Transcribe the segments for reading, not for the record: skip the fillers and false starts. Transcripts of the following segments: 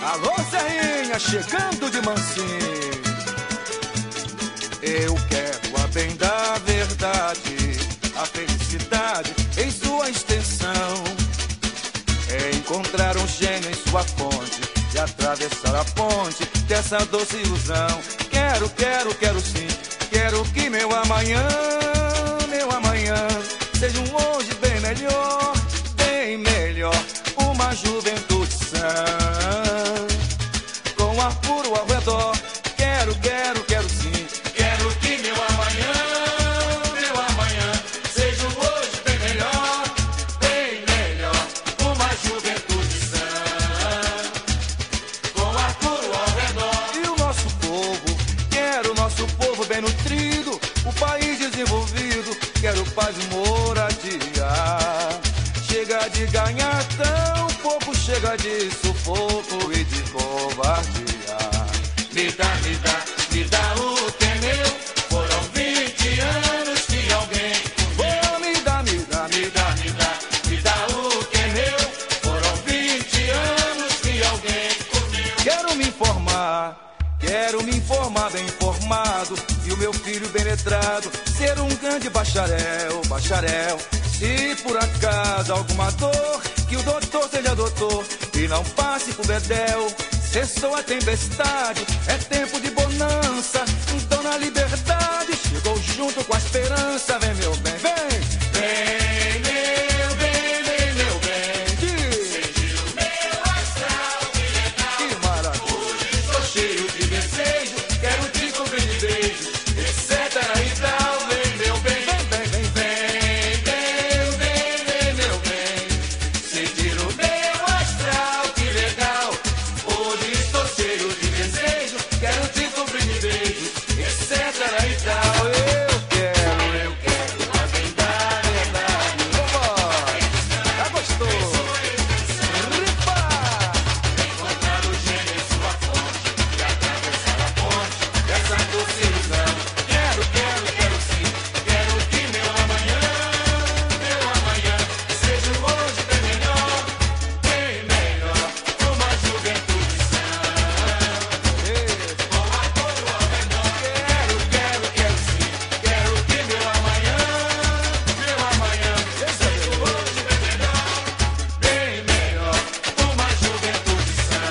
Alô, Serrinha, chegando de mansinho. Eu quero a bem da verdade, a felicidade em sua extensão. É encontrar um gênio em sua fonte e atravessar a ponte dessa doce ilusão. Quero, quero, quero sim, quero que meu amanhã seja um hoje bem melhor, uma juventude sã, com ar puro ao redor. Quero, quero, quero sim, quero que meu amanhã seja um hoje bem melhor, uma juventude sã, com ar puro ao redor. E o nosso povo, quero o nosso povo bem nutrido, o país desenvolvido, quero paz e moradia. Chega de ganhar tão pouco, chega de sufoco e de covardia. Me dá o que é meu. Foram 20 anos que alguém comeu. Me dá o que é meu. Foram 20 anos que alguém comeu. Quero me informar bem informado, e o meu filho bem letrado ser um grande bacharel. Se por acaso alguma dor, que o doutor seja doutor e não passe por bedel. Cessou a tempestade, é tempo de bonança, então na liberdade chegou junto com a esperança. Vem meu bem, vem meu bem, diz. Sentir o meu astral, que legal. Que maravilha. Hoje estou cheio de desejo, quero te cobrir de beijos, etc e tal. Vem meu bem, sentir o meu astral, que legal. Hoje estou cheio de desejo, quero te cobrir de beijos, etc e tal. Eu quero a bem da verdade. Tá gostoso? Ripa! Encontrar o gênio em sua fonte e atravessar a ponte dessa doce ilusão. Quero sim, quero que meu amanhã seja hoje bem melhor, uma juventude sã, com a cor ao redor. Quero sim, quero que meu amanhã seja hoje bem melhor, uma juventude sã,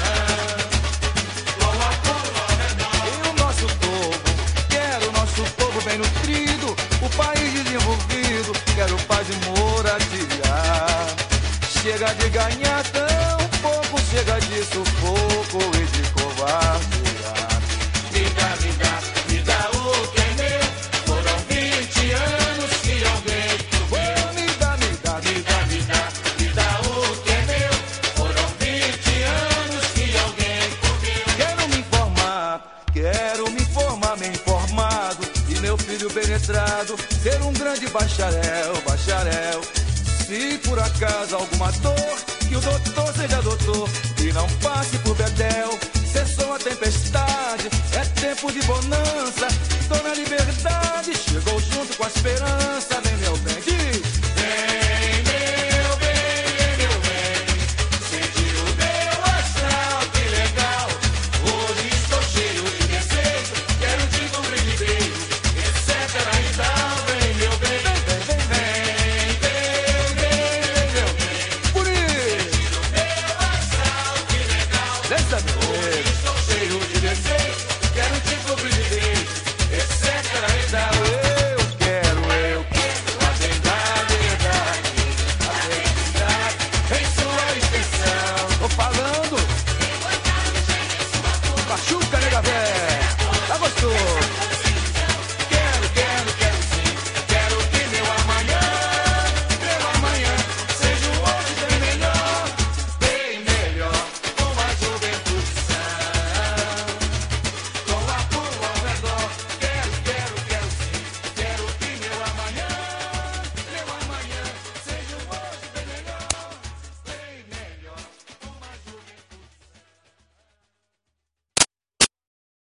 com a cor ao redor. E o nosso povo, quero o nosso povo bem nutrido, o país desenvolvido, quero paz e moradia. Chega de ganhar tão pouco, chega de sufoco e de covardia. Me dá o que é meu. Foram 20 anos que alguém comeu. Me dá Me dá o que é meu. Foram 20 anos que alguém comeu. Quero me informar bem informado, e meu filho bem letrado ser um grande bacharel. Se por acaso alguma dor, que o doutor seja doutor e não passe por bedel. Cessou a tempestade, é tempo de bonança.